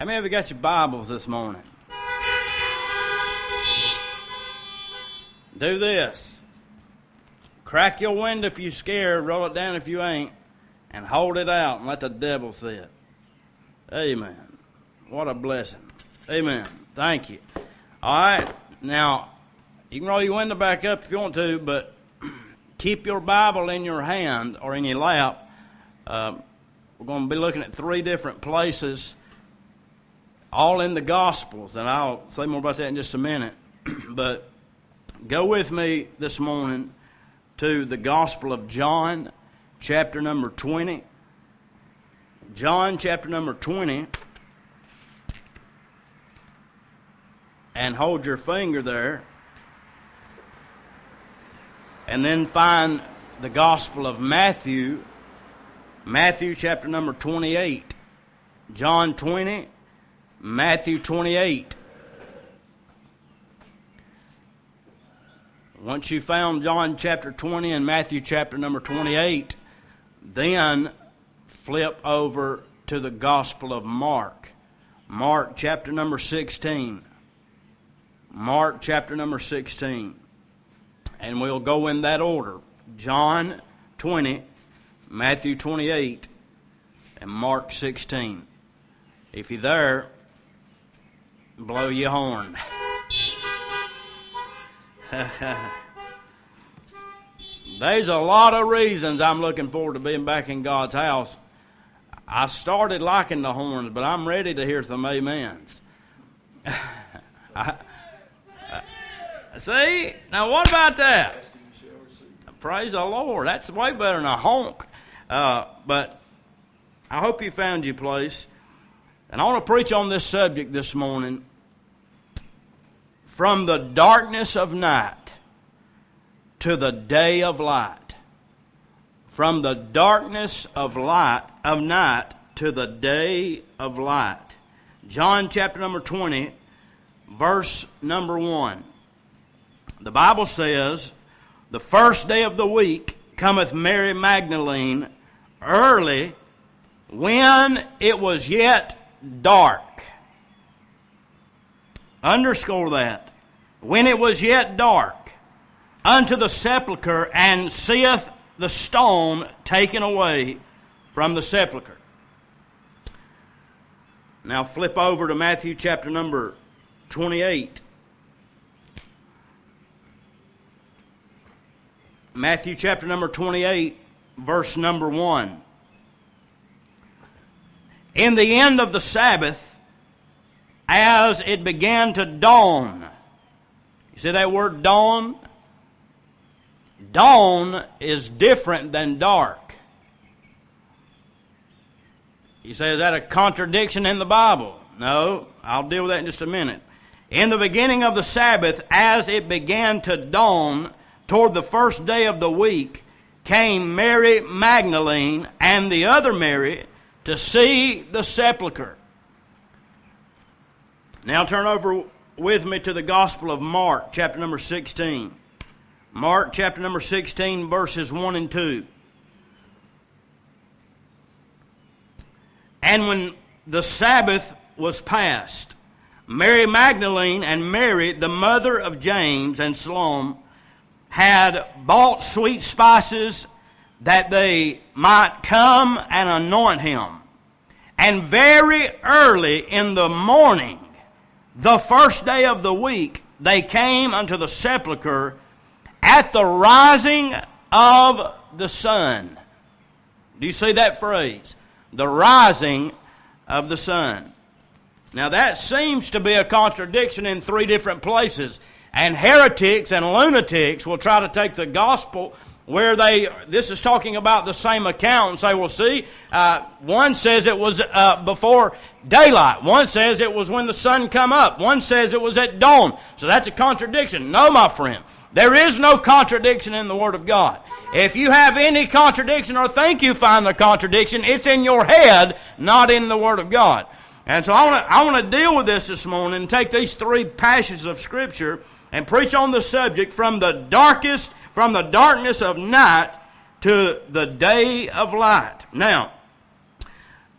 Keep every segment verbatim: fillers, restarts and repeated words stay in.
How many of you got your Bibles this morning? Do this. Crack your window if you're scared, roll it down if you ain't, and hold it out and let the devil see it. Amen. What a blessing. Amen. Thank you. All right. Now, you can roll your window back up if you want to, but keep your Bible in your hand or in your lap. Uh, we're going to be looking at three different places, all in the Gospels, and I'll say more about that in just a minute. But go with me this morning to the Gospel of John, chapter number twenty. John, chapter number twenty. And hold your finger there. And then find the Gospel of Matthew, Matthew chapter number twenty-eight. John twenty, Matthew twenty-eight. Once you found John chapter twenty and Matthew chapter number twenty-eight, then flip over to the Gospel of Mark. Mark chapter number sixteen. Mark chapter number sixteen. And we'll go in that order. John twenty, Matthew twenty-eight, and Mark sixteen. If you're there, blow your horn. There's a lot of reasons I'm looking forward to being back in God's house. I started liking the horns, but I'm ready to hear some amens. I, I, see? Now what about that? Praise the Lord. That's way better than a honk. Uh, but I hope you found your place. And I want to preach on this subject this morning. From the darkness of night to the day of light. From the darkness of light of night to the day of light. John chapter number twenty, verse number one. The Bible says, the first day of the week cometh Mary Magdalene early, when it was yet dark. Underscore that. When it was yet dark, unto the sepulchre, and seeth the stone taken away from the sepulchre. Now flip over to Matthew chapter number twenty-eight. Matthew chapter number twenty-eight, verse number one. In the end of the Sabbath, as it began to dawn. You see that word dawn? Dawn is different than dark. You say, is that a contradiction in the Bible? No, I'll deal with that in just a minute. In the beginning of the Sabbath, as it began to dawn, toward the first day of the week, came Mary Magdalene and the other Mary to see the sepulchre. Now turn over with me to the Gospel of Mark, chapter number sixteen. Mark, chapter number sixteen, verses one and two. And when the Sabbath was past, Mary Magdalene and Mary, the mother of James and Salome, had bought sweet spices that they might come and anoint him. And very early in the morning, the first day of the week, they came unto the sepulchre at the rising of the sun. Do you see that phrase? The rising of the sun. Now that seems to be a contradiction in three different places. And heretics and lunatics will try to take the gospel where they, this is talking about the same account, and say, well, see, uh, one says it was uh, before daylight. One says it was when the sun come up. One says it was at dawn. So that's a contradiction. No, my friend. There is no contradiction in the Word of God. If you have any contradiction or think you find the contradiction, it's in your head, not in the Word of God. And so I want to I want to deal with this this morning and take these three passages of Scripture and preach on the subject from the darkest, from the darkness of night to the day of light. Now,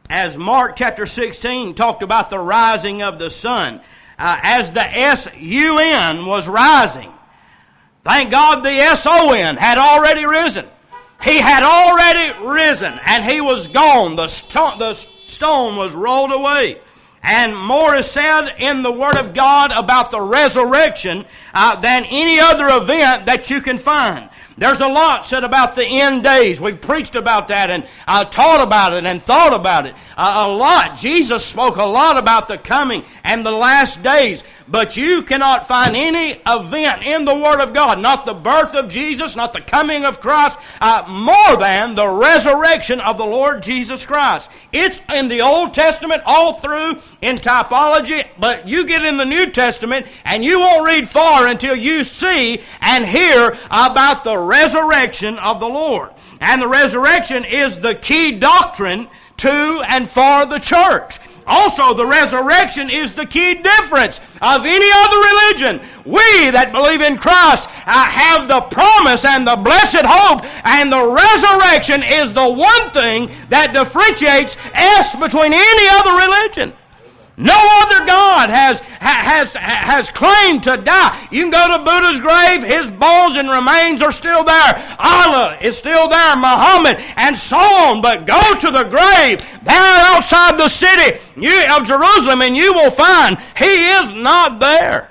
as Mark chapter sixteen talked about the rising of the sun, uh, as the S U N was rising, thank God the S O N had already risen. He had already risen, and he was gone. The, sto- the stone was rolled away. And more is said in the Word of God about the resurrection uh, than any other event that you can find. There's a lot said about the end days. We've preached about that and uh, taught about it and thought about it. Uh, a lot. Jesus spoke a lot about the coming and the last days. But you cannot find any event in the Word of God, not the birth of Jesus, not the coming of Christ, uh, more than the resurrection of the Lord Jesus Christ. It's in the Old Testament all through in typology, but you get in the New Testament and you won't read far until you see and hear about the resurrection of the Lord. And the resurrection is the key doctrine to and for the church. Also, the resurrection is the key difference of any other religion. We that believe in Christ uh, have the promise and the blessed hope, and the resurrection is the one thing that differentiates us between any other religion. No other God has, has, has claimed to die. You can go to Buddha's grave, his bones and remains are still there. Allah is still there, Muhammad, and so on. But go to the grave there outside the city of Jerusalem, and you will find he is not there.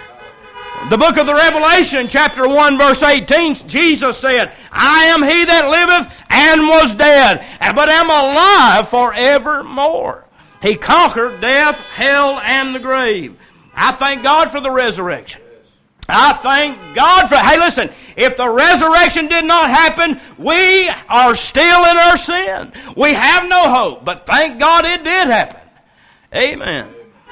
The book of the Revelation, chapter one, verse eighteen, Jesus said, I am he that liveth and was dead, but am alive forevermore. He conquered death, hell, and the grave. I thank God for the resurrection. I thank God for... Hey, listen, if the resurrection did not happen, we are still in our sin. We have no hope, but thank God it did happen. Amen.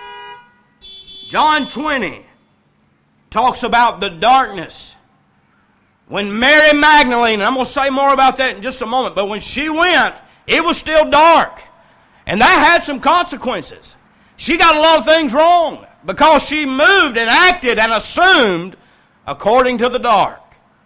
John twenty talks about the darkness. When Mary Magdalene, and I'm going to say more about that in just a moment, but when she went, it was still dark. And that had some consequences. She got a lot of things wrong because she moved and acted and assumed according to the dark.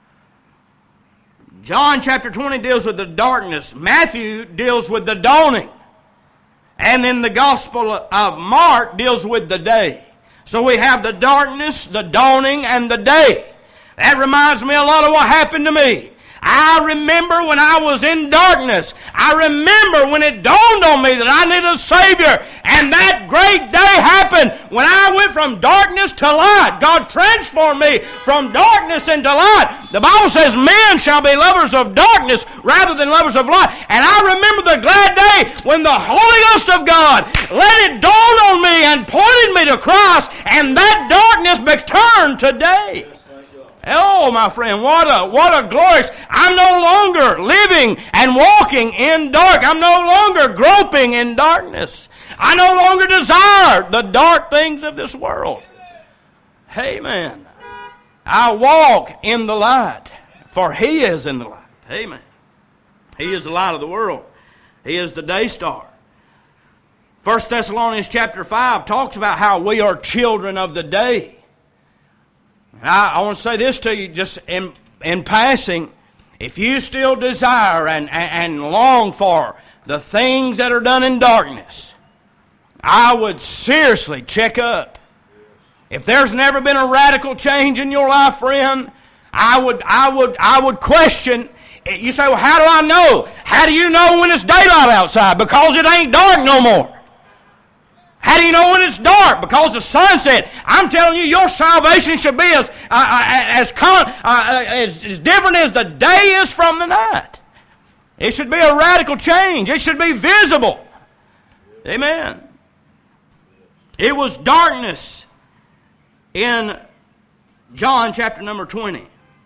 John chapter twenty deals with the darkness. Matthew deals with the dawning. And then the Gospel of Mark deals with the day. So we have the darkness, the dawning, and the day. That reminds me a lot of what happened to me. I remember when I was in darkness. I remember when it dawned on me that I needed a Savior. And that great day happened when I went from darkness to light. God transformed me from darkness into light. The Bible says men shall be lovers of darkness rather than lovers of light. And I remember the glad day when the Holy Ghost of God let it dawn on me and pointed me to Christ. And that darkness be turned to day. Oh, my friend, what a what a glorious... I'm no longer living and walking in dark. I'm no longer groping in darkness. I no longer desire the dark things of this world. Amen. I walk in the light, for He is in the light. Amen. He is the light of the world. He is the day star. First Thessalonians chapter five talks about how we are children of the day. I, I want to say this to you just in, in passing. If you still desire and, and, and long for the things that are done in darkness, I would seriously check up. If there's never been a radical change in your life, friend, I would, I would, I would question. You say, well, how do I know? How do you know when it's daylight outside? Because it ain't dark no more. How do you know when it's dark? Because the sun set. I'm telling you, your salvation should be as uh, as, con, uh, as as different as the day is from the night. It should be a radical change. It should be visible. Amen. It was darkness in John chapter number twenty.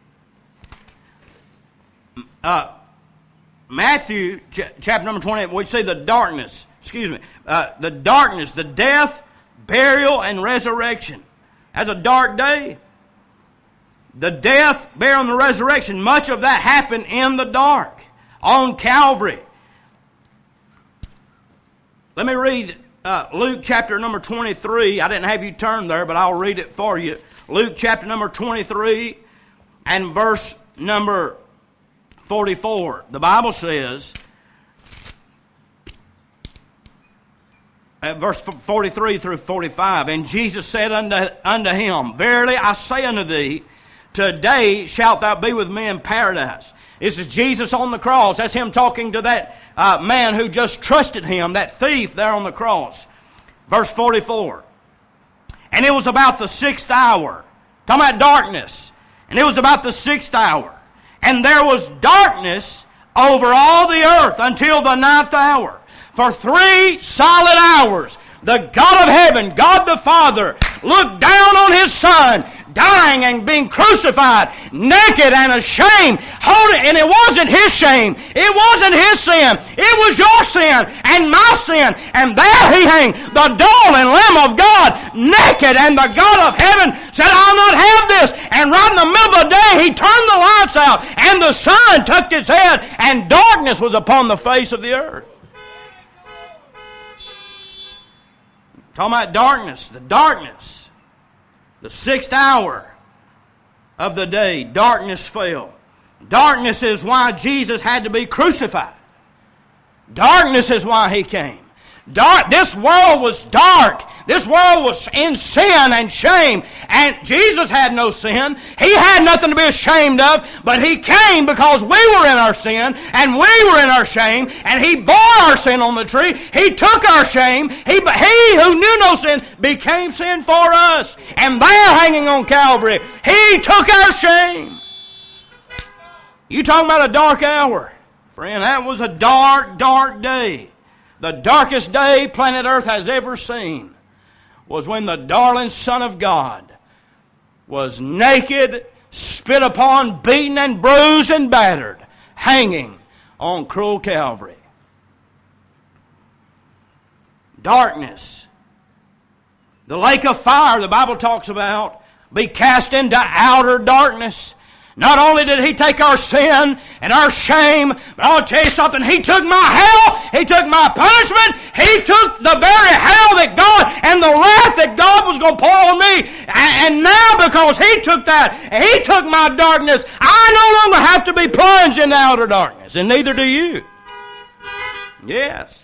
Uh, Matthew ch- chapter number twenty, we see the darkness. Excuse me, uh, the darkness, the death, burial, and resurrection. That's a dark day. The death, burial, and the resurrection, much of that happened in the dark, on Calvary. Let me read uh, Luke chapter number twenty-three. I didn't have you turn there, but I'll read it for you. Luke chapter number twenty-three and verse number forty-four. The Bible says, at verse forty-three through forty-five. And Jesus said unto, unto him, Verily I say unto thee, today shalt thou be with me in paradise. This is Jesus on the cross. That's him talking to that uh, man who just trusted him, that thief there on the cross. Verse forty-four. And it was about the sixth hour. Talking about darkness. And it was about the sixth hour. And there was darkness over all the earth until the ninth hour. For three solid hours, the God of heaven, God the Father, looked down on His Son, dying and being crucified, naked and ashamed. Holding, and it wasn't His shame. It wasn't His sin. It was your sin and my sin. And there He hung, the darling Lamb of God, naked. And the God of heaven said, I'll not have this. And right in the middle of the day, He turned the lights out, and the sun tucked its head, and darkness was upon the face of the earth. Talking about darkness, the darkness, the sixth hour of the day, darkness fell. Darkness is why Jesus had to be crucified. Darkness is why He came. Dark. This world was dark. This world was in sin and shame. And Jesus had no sin. He had nothing to be ashamed of. But He came because we were in our sin and we were in our shame. And He bore our sin on the tree. He took our shame. He, he who knew no sin became sin for us. And there hanging on Calvary, He took our shame. You talking about a dark hour. Friend, that was a dark, dark day. The darkest day planet Earth has ever seen was when the darling Son of God was naked, spit upon, beaten and bruised and battered, hanging on cruel Calvary. Darkness. The lake of fire the Bible talks about, be cast into outer darkness. Not only did He take our sin and our shame, but I'll tell you something, He took my hell, He took my punishment, He took the very hell that God and the wrath that God was going to pour on me. And now because He took that, He took my darkness, I no longer have to be plunged into outer darkness, and neither do you. Yes.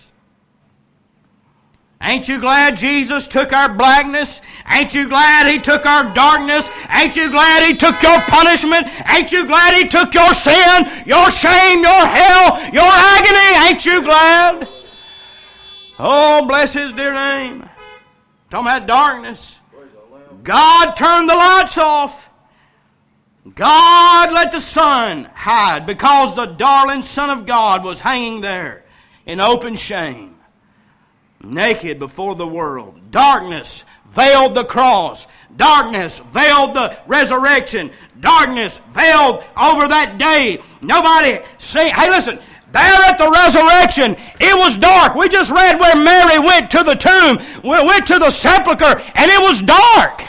Ain't you glad Jesus took our blackness? Ain't you glad He took our darkness? Ain't you glad He took your punishment? Ain't you glad He took your sin, your shame, your hell, your agony? Ain't you glad? Oh, bless His dear name. Talking about darkness. God turned the lights off. God let the sun hide because the darling Son of God was hanging there in open shame. Naked before the world. Darkness veiled the cross. Darkness veiled the resurrection. Darkness veiled over that day. Nobody see. Hey, listen. There at the resurrection, it was dark. We just read where Mary went to the tomb. We went to the sepulcher, and it was dark.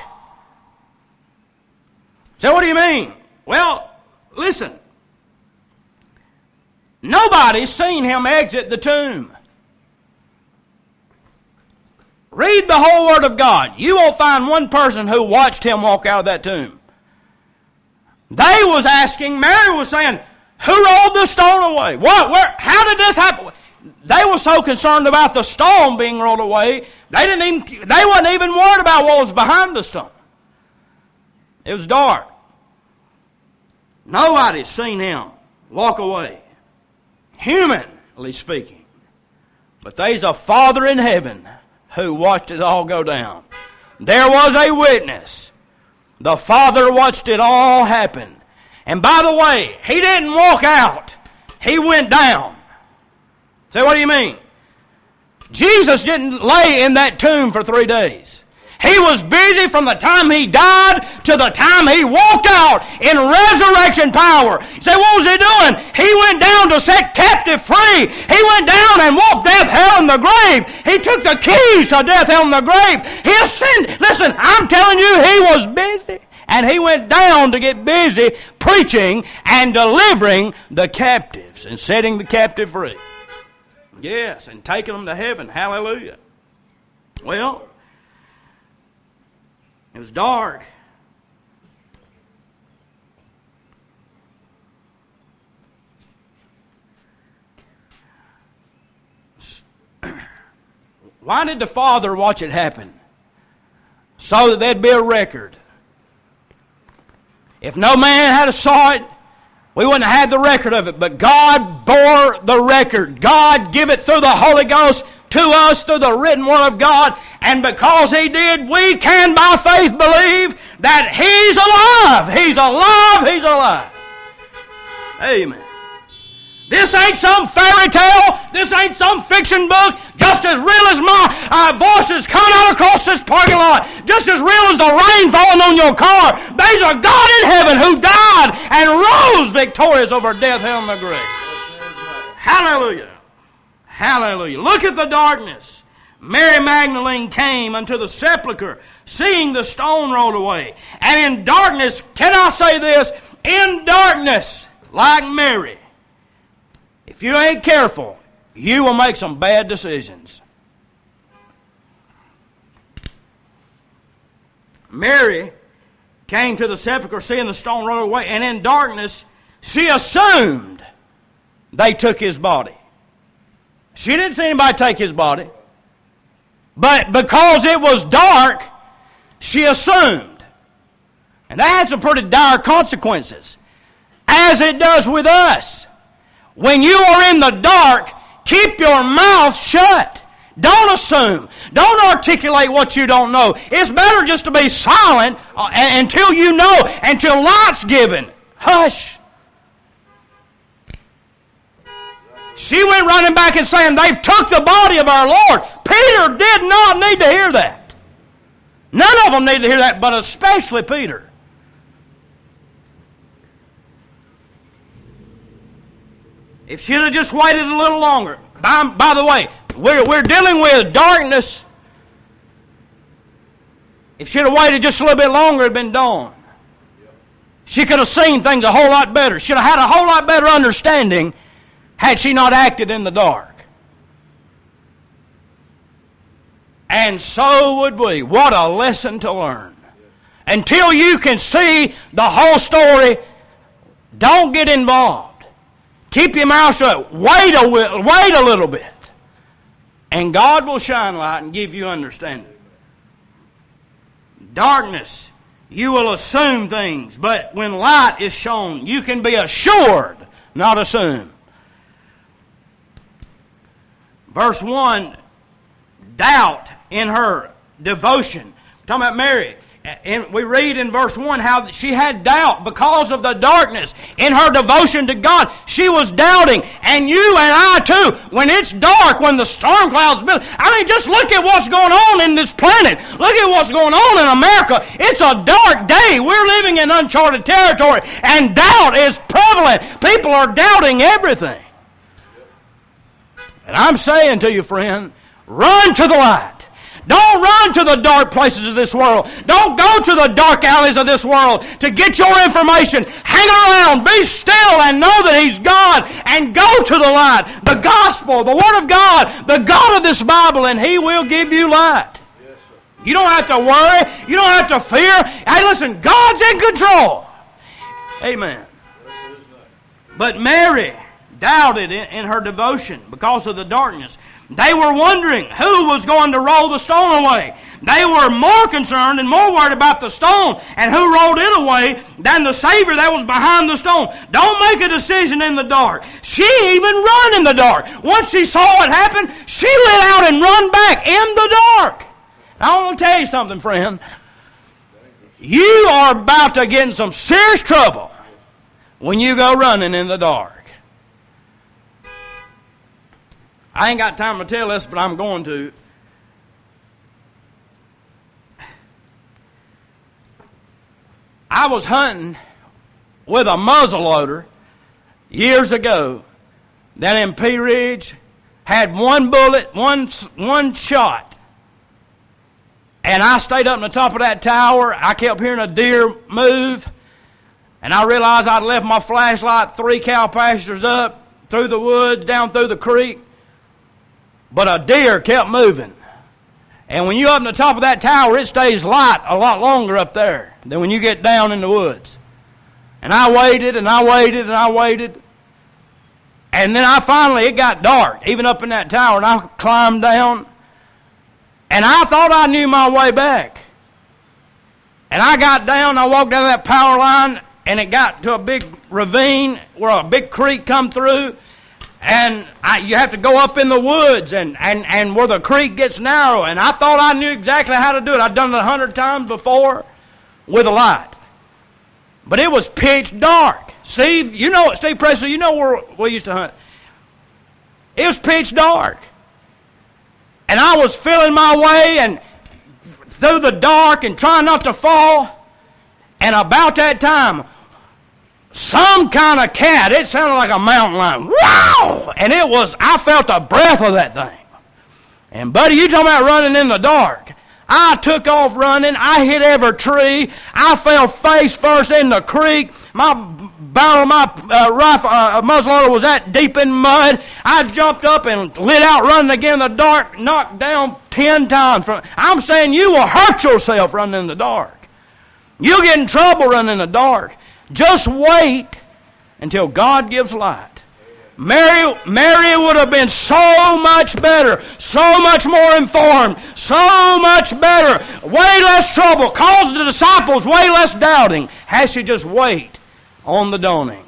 So what do you mean? Well, listen. Nobody's seen Him exit the tomb. Read the whole Word of God. You won't find one person who watched Him walk out of that tomb. They was asking, Mary was saying, who rolled the stone away? What? Where? How did this happen? They were so concerned about the stone being rolled away, they didn't even they wasn't even worried about what was behind the stone. It was dark. Nobody's seen Him walk away, humanly speaking. But there's a Father in heaven who watched it all go down. There was a witness. The Father watched it all happen. And by the way, He didn't walk out. He went down. Say, what do you mean? Jesus didn't lay in that tomb for three days. He was busy from the time He died to the time He walked out in resurrection power. You say, what was He doing? He went down to set captive free. He went down and walked death, hell, and the grave. He took the keys to death, hell, and the grave. He ascended. Listen, I'm telling you, He was busy. And He went down to get busy preaching and delivering the captives and setting the captive free. Yes, and taking them to heaven. Hallelujah. Well, it was dark. Why did the Father watch it happen? So that there'd be a record. If no man had saw it, we wouldn't have had the record of it. But God bore the record. God gave it through the Holy Ghost to us through the written Word of God. And because He did, we can by faith believe that He's alive. He's alive. He's alive. Amen. This ain't some fairy tale. This ain't some fiction book. Just as real as my uh, voice is coming out across this parking lot. Just as real as the rain falling on your car. There's a God in heaven who died and rose victorious over death, hell, and the grave. Hallelujah. Hallelujah. Look at the darkness. Mary Magdalene came unto the sepulchre, seeing the stone rolled away. And in darkness, can I say this? In darkness, like Mary, if you ain't careful, you will make some bad decisions. Mary came to the sepulchre, seeing the stone rolled away, and in darkness, she assumed they took his body. She didn't see anybody take his body. But because it was dark, she assumed. And that had some pretty dire consequences. As it does with us. When you are in the dark, keep your mouth shut. Don't assume. Don't articulate what you don't know. It's better just to be silent until you know, until light's given. Hush. She went running back and saying, they've took the body of our Lord. Peter did not need to hear that. None of them need to hear that, but especially Peter. If she'd have just waited a little longer. By, by the way, we're, we're dealing with darkness. If she'd have waited just a little bit longer, it'd been dawn. She could have seen things a whole lot better. She'd have had a whole lot better understanding had she not acted in the dark. And so would we. What a lesson to learn. Until you can see the whole story, don't get involved. Keep your mouth shut. Wait a, wait a little bit. And God will shine light and give you understanding. Darkness, you will assume things. But when light is shown, you can be assured, not assume. Verse one, doubt in her devotion. We're talking about Mary. And we read in verse one how she had doubt because of the darkness. In her devotion to God, she was doubting. And you and I too, when it's dark, when the storm clouds build. I mean, just look at what's going on in this planet. Look at what's going on in America. It's a dark day. We're living in uncharted territory. And doubt is prevalent. People are doubting everything. And I'm saying to you, friend, run to the light. Don't run to the dark places of this world. Don't go to the dark alleys of this world to get your information. Hang around, be still, and know that He's God. And go to the light, the gospel, the Word of God, the God of this Bible, and He will give you light. Yes, sir. You don't have to worry. You don't have to fear. Hey, listen, God's in control. Amen. But Mary doubted in her devotion because of the darkness. They were wondering who was going to roll the stone away. They were more concerned and more worried about the stone and who rolled it away than the Savior that was behind the stone. Don't make a decision in the dark. She even run in the dark. Once she saw what happened, she lit out and run back in the dark. Now, I want to tell you something, friend. You are about to get in some serious trouble when you go running in the dark. I ain't got time to tell this, but I'm going to. I was hunting with a muzzleloader years ago that in Pea Ridge had one bullet, one, one shot. And I stayed up on the top of that tower. I kept hearing a deer move. And I realized I'd left my flashlight three cow pastures up through the woods, down through the creek. But a deer kept moving. And when you're up on the top of that tower, it stays light a lot longer up there than when you get down in the woods. And I waited and I waited and I waited. And then I finally, it got dark, even up in that tower, and I climbed down. And I thought I knew my way back. And I got down, I walked down that power line, and it got to a big ravine where a big creek come through. And I, you have to go up in the woods and, and, and where the creek gets narrow. And I thought I knew exactly how to do it. I'd done it a hundred times before with a light. But it was pitch dark. Steve, you know, Steve Presley, you know where we used to hunt. It was pitch dark. And I was feeling my way and through the dark and trying not to fall. And about that time, some kind of cat, it sounded like a mountain lion. Wow! And it was, I felt the breath of that thing. And buddy, you talking about running in the dark. I took off running. I hit every tree. I fell face first in the creek. My barrel of my uh, rifle, uh, muzzleloader was that deep in mud. I jumped up and lit out running again in the dark, knocked down ten times. From, I'm saying you will hurt yourself running in the dark. You'll get in trouble running in the dark. Just wait until God gives light. Mary, Mary would have been so much better, so much more informed, so much better, way less trouble, caused the disciples way less doubting, had she just wait on the dawning.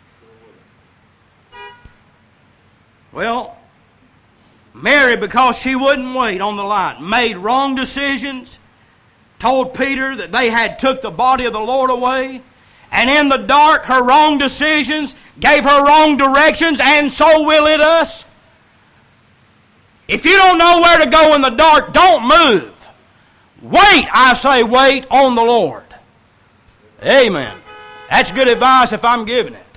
Well, Mary, because she wouldn't wait on the light, made wrong decisions, told Peter that they had took the body of the Lord away, and in the dark, her wrong decisions gave her wrong directions, and so will it us. If you don't know where to go in the dark, don't move. Wait, I say, wait on the Lord. Amen. That's good advice if I'm giving it.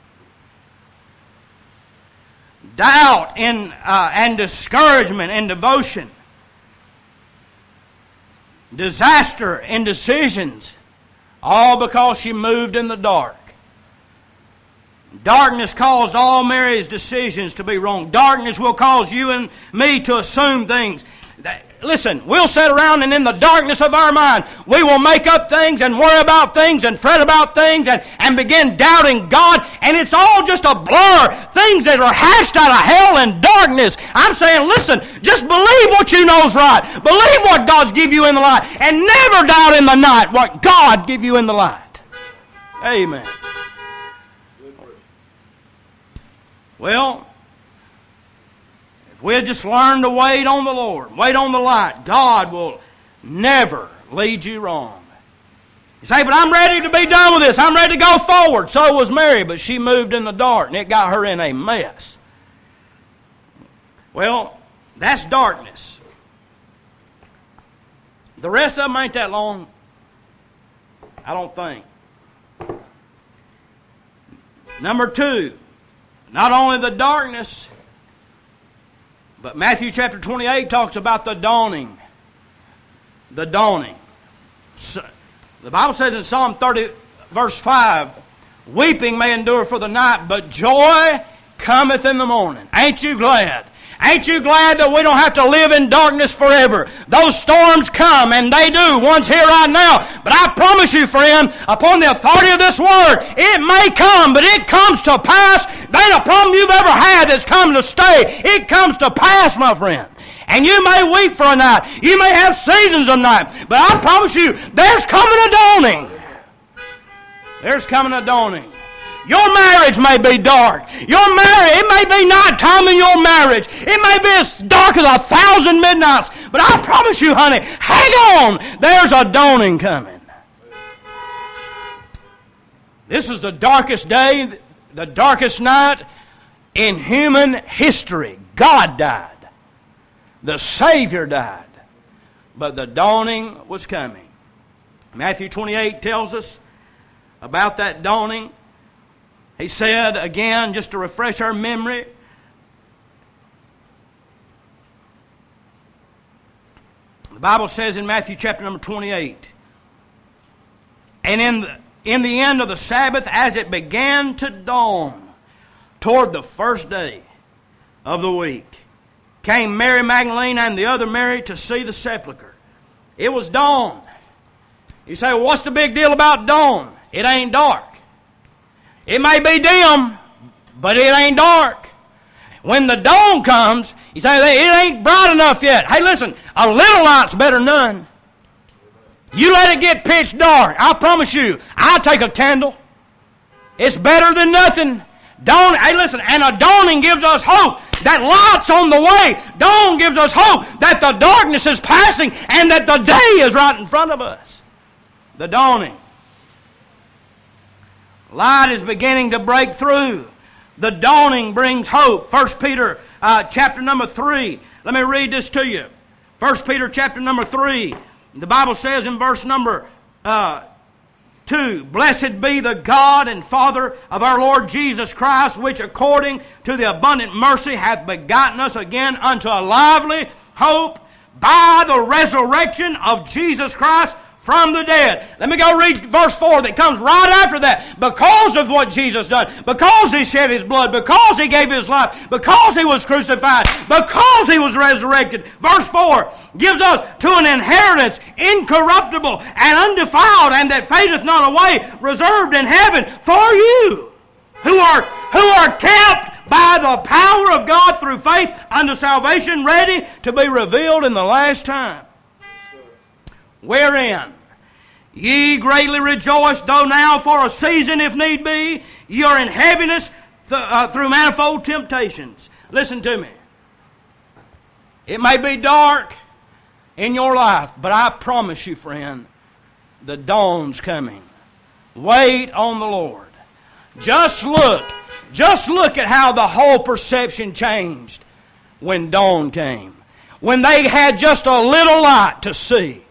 Doubt and, uh, and discouragement and devotion. Disaster and decisions. All because she moved in the dark. Darkness caused all Mary's decisions to be wrong. Darkness will cause you and me to assume things. Listen, we'll sit around and in the darkness of our mind, we will make up things and worry about things and fret about things and, and begin doubting God. And it's all just a blur. Things that are hatched out of hell and darkness. I'm saying, listen, just believe what you know is right. Believe what God's give you in the light. And never doubt in the night what God give you in the light. Amen. Well, we'll just learn to wait on the Lord. Wait on the light. God will never lead you wrong. You say, but I'm ready to be done with this. I'm ready to go forward. So was Mary, but she moved in the dark, and it got her in a mess. Well, that's darkness. The rest of them ain't that long. I don't think. Number two, not only the darkness, but Matthew chapter twenty-eight talks about the dawning. The dawning. So, the Bible says in Psalm thirty, verse five, weeping may endure for the night, but joy cometh in the morning. Ain't you glad? Ain't you glad that we don't have to live in darkness forever? Those storms come, and they do. One's here right now. But I promise you, friend, upon the authority of this word, it may come, but it comes to pass. There ain't a problem you've ever had that's come to stay. It comes to pass, my friend. And you may weep for a night. You may have seasons of night. But I promise you, there's coming a dawning. There's coming a dawning. Your marriage may be dark. Your marriage, it may be nighttime in your marriage. It may be as dark as a thousand midnights. But I promise you, honey, hang on. There's a dawning coming. This is the darkest day, the darkest night in human history. God died. The Savior died. But the dawning was coming. Matthew twenty-eight tells us about that dawning. He said, again, just to refresh our memory, the Bible says in Matthew chapter number twenty-eight, and in the, in the end of the Sabbath, as it began to dawn toward the first day of the week, came Mary Magdalene and the other Mary to see the sepulchre. It was dawn. You say, well, what's the big deal about dawn? It ain't dark. It may be dim, but it ain't dark. when the dawn comes, you say, it ain't bright enough yet. Hey, listen, a little light's better than none. You let it get pitch dark, I promise you, I'll take a candle. It's better than nothing. Dawn, hey, listen, and a dawning gives us hope that light's on the way. Dawn gives us hope that the darkness is passing and that the day is right in front of us. The dawning. Light is beginning to break through. The dawning brings hope. First Peter uh, chapter number three. Let me read this to you. First Peter chapter number three. The Bible says in verse number uh, two, Blessed be the God and Father of our Lord Jesus Christ, which according to the abundant mercy hath begotten us again unto a lively hope by the resurrection of Jesus Christ from the dead. Let me go read verse four that comes right after that. Because of what Jesus done, because He shed His blood, because He gave His life, because He was crucified, because He was resurrected. Verse four gives us to an inheritance incorruptible and undefiled, and that fadeth not away, reserved in heaven for you, who are, who are kept by the power of God through faith unto salvation, ready to be revealed in the last time. Wherein ye greatly rejoice, though now for a season, if need be, ye are in heaviness th- uh, through manifold temptations. Listen to me. It may be dark in your life, but I promise you, friend, the dawn's coming. Wait on the Lord. Just look. Just look at how the whole perception changed when dawn came. When they had just a little light to see.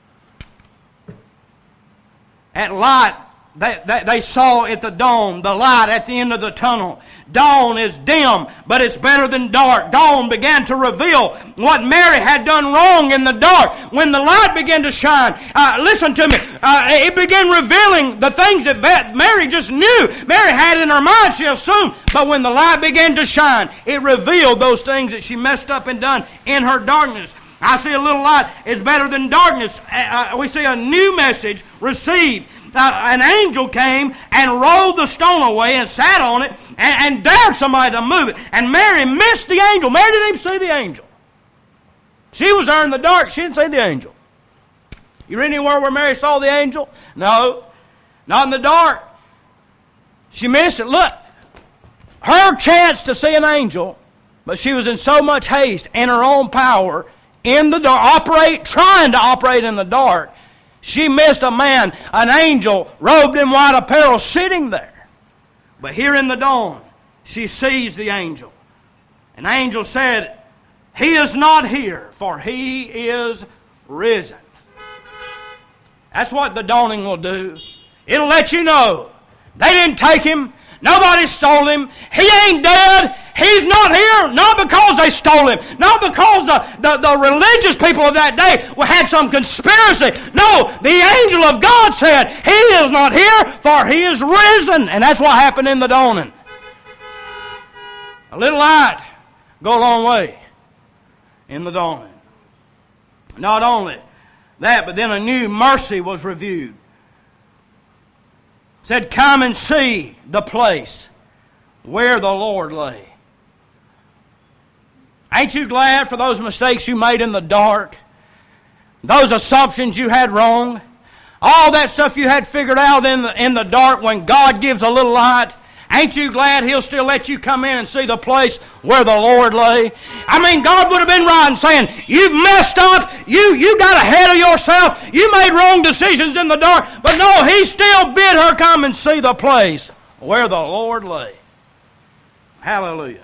At light, they, they, they saw at the dawn, the light at the end of the tunnel. Dawn is dim, but it's better than dark. Dawn began to reveal what Mary had done wrong in the dark. When the light began to shine, uh, listen to me, uh, it began revealing the things that Mary just knew. Mary had in her mind, she assumed, but when the light began to shine, it revealed those things that she messed up and done in her darkness. I see a little light is better than darkness. Uh, we see a new message received. Uh, an angel came and rolled the stone away and sat on it and, and dared somebody to move it. And Mary missed the angel. Mary didn't even see the angel. She was there in the dark. She didn't see the angel. You read anywhere where Mary saw the angel? No. Not in the dark. She missed it. Look. Her chance to see an angel, but she was in so much haste in her own power, in the dark, operate, trying to operate in the dark, she missed a man, an angel, robed in white apparel, sitting there. But here in the dawn, she sees the angel. An angel said, He is not here, for He is risen. That's what the dawning will do. It'll let you know they didn't take Him. Nobody stole Him. He ain't dead. He's not here. Not because they stole Him. Not because the, the, the religious people of that day had some conspiracy. No, the angel of God said, He is not here, for He is risen. And that's what happened in the dawning. A little light go a long way in the dawning. Not only that, but then a new mercy was reviewed. Said, come and see the place where the Lord lay. Ain't you glad for those mistakes you made in the dark? Those assumptions you had wrong? All that stuff you had figured out in the, in the dark when God gives a little light? Ain't you glad He'll still let you come in and see the place where the Lord lay? I mean, God would have been right in saying, you've messed up, you, you got ahead of yourself, you made wrong decisions in the dark, but no, He still bid her come and see the place where the Lord lay. Hallelujah.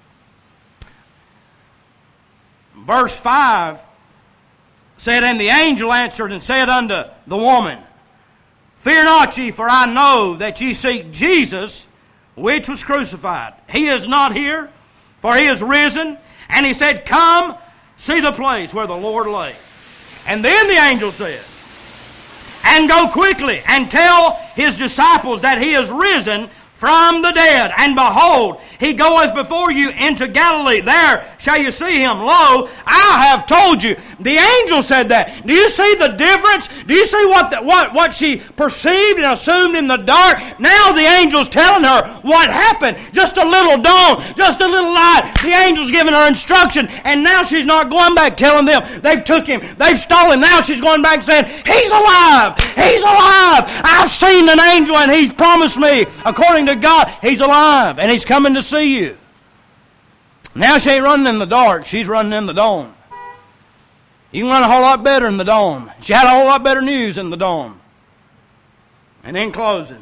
Verse five said, And the angel answered and said unto the woman, Fear not ye, for I know that ye seek Jesus, which was crucified. He is not here, for He is risen. And He said, Come, see the place where the Lord lay. And then the angel said, And go quickly, and tell His disciples that He is risen from the dead. And behold, He goeth before you into Galilee. There shall you see Him. Lo, I have told you. The angel said that. Do you see the difference? Do you see what the, what what she perceived and assumed in the dark? Now the angel's telling her what happened. Just a little dawn, just a little light. The angel's giving her instruction, and now she's not going back telling them they've took him, they've stolen him. Now she's going back saying, he's alive, he's alive. I've seen an angel and he's promised me, according to God, he's alive and he's coming to see you. Now she ain't running in the dark, she's running in the dawn. You can run a whole lot better in the dawn. She had a whole lot better news in the dawn. And in closing,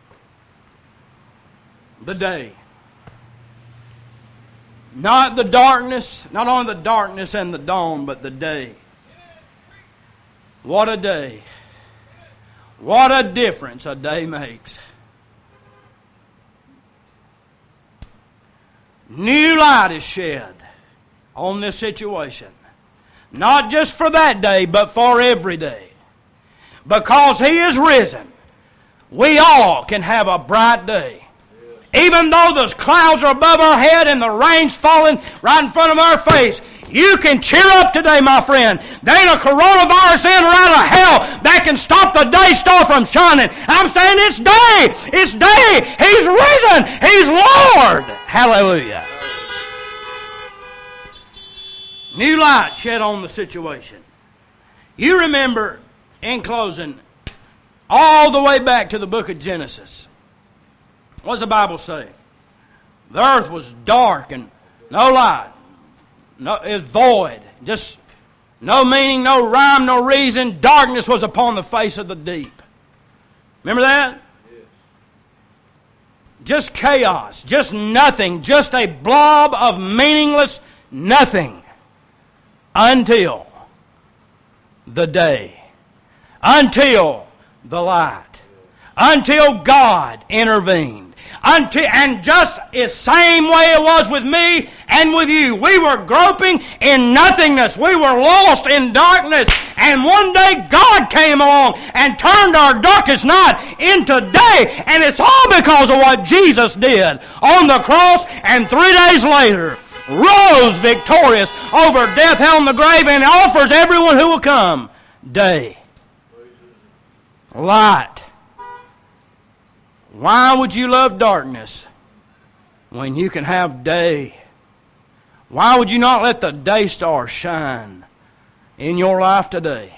the day. Not the darkness, not only the darkness and the dawn, but the day. What a day. What a difference a day makes. New light is shed on this situation. Not just for that day, but for every day. Because He is risen, we all can have a bright day. Even though the clouds are above our head and the rain's falling right in front of our face, you can cheer up today, my friend. There ain't a coronavirus in or out of hell that can stop the day star from shining. I'm saying it's day. It's day. He's risen. He's Lord. Hallelujah. New light shed on the situation. You remember, in closing, all the way back to the book of Genesis. What does the Bible say? The earth was dark and no light. No, it was void. Just no meaning, no rhyme, no reason. Darkness was upon the face of the deep. Remember that? Yes. Just chaos. Just nothing. Just a blob of meaningless nothing. Until the day. Until the light. Until God intervened. Until, and just the same way it was with me and with you. We were groping in nothingness. We were lost in darkness. And one day God came along and turned our darkest night into day. And it's all because of what Jesus did on the cross. And three days later, rose victorious over death, hell, and the grave, and offers everyone who will come day. Light. Why would you love darkness when you can have day? Why would you not let the day star shine in your life today?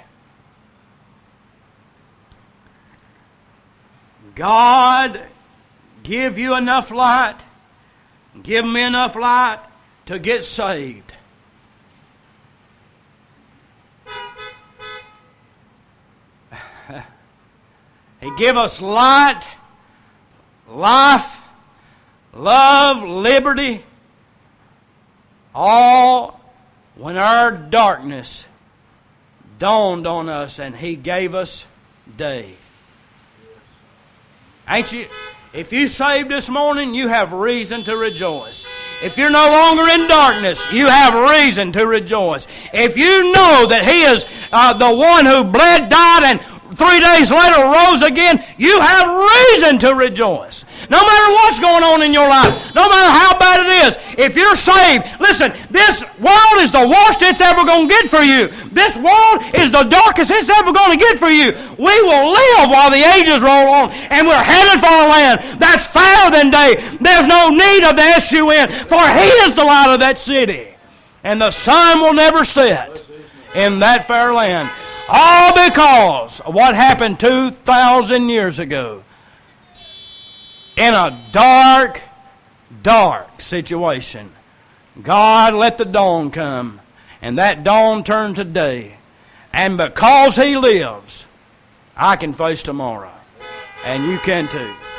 God give you enough light, give me enough light to get saved. He give us light, life, love, liberty, all when our darkness dawned on us and He gave us day. Ain't you? If you saved this morning, you have reason to rejoice. If you're no longer in darkness, you have reason to rejoice. If you know that He is uh, the one who bled, died, and three days later rose again, you have reason to rejoice. No matter what's going on in your life, no matter how bad it is, if you're saved, listen, this world is the worst it's ever going to get for you. This world is the darkest it's ever going to get for you. We will live while the ages roll on, and we're headed for a land that's fairer than day. There's no need of the S U N, for He is the light of that city. And the sun will never set in that fair land. All because of what happened two thousand years ago. In a dark, dark situation. God let the dawn come. And that dawn turned to day. And because He lives, I can face tomorrow. And you can too.